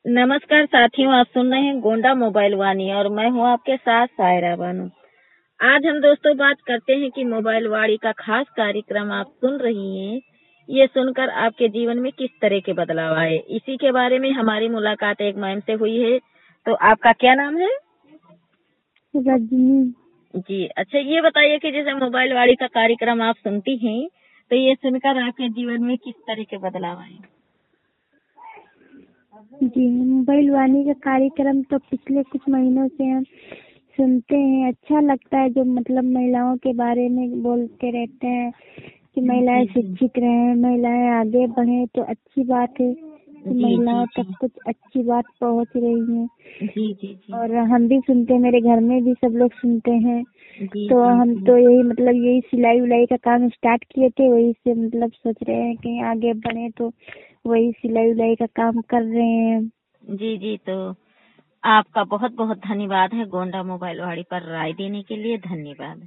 नमस्कार साथियों, आप सुन रहे हैं गोंडा मोबाइल वाणी और मैं हूं आपके साथ सायरा बानो। आज हम दोस्तों बात करते हैं कि मोबाइल वाणी का खास कार्यक्रम आप सुन रही हैं, ये सुनकर आपके जीवन में किस तरह के बदलाव आए। इसी के बारे में हमारी मुलाकात एक मैम से हुई है। तो आपका क्या नाम है? रजनी। जी अच्छा, ये बताइए कि जैसे मोबाइल वाणी का कार्यक्रम आप सुनती हैं, तो ये सुनकर आपके जीवन में किस तरह के बदलाव आए? जी, मोबाइल वाणी का कार्यक्रम तो पिछले कुछ महीनों से हम सुनते हैं। अच्छा लगता है जो मतलब महिलाओं के बारे में बोलते रहते हैं कि महिलाएं शिक्षित रहें, महिलाएं आगे बढ़ें, तो अच्छी बात है कि महिलाओं तक कुछ अच्छी बात पहुंच रही है। जी। और हम भी सुनते हैं, मेरे घर में भी सब लोग सुनते हैं। तो हम तो यही सिलाई उलाई का काम स्टार्ट किए थे, वही से मतलब सोच रहे हैं कि आगे बढ़े, तो वही सिलाई उलाई का काम कर रहे हैं। जी, तो आपका बहुत बहुत धन्यवाद है गोंडा मोबाइल वाणी पर राय देने के लिए। धन्यवाद।